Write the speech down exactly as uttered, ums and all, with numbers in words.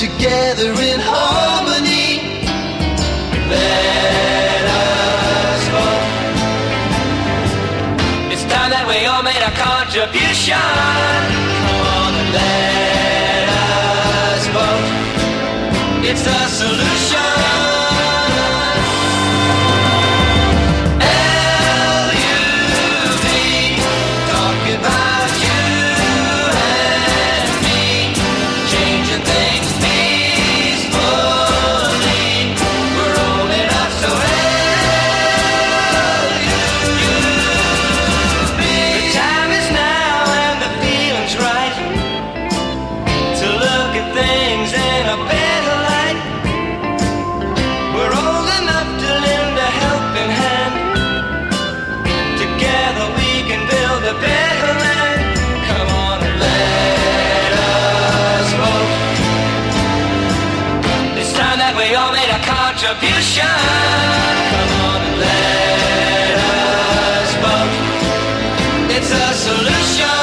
together in harmony. Let us vote. It's time that we all made a contribution. Come on and let us vote. It's the solution. Contribution. Come on and let us vote. It's a solution.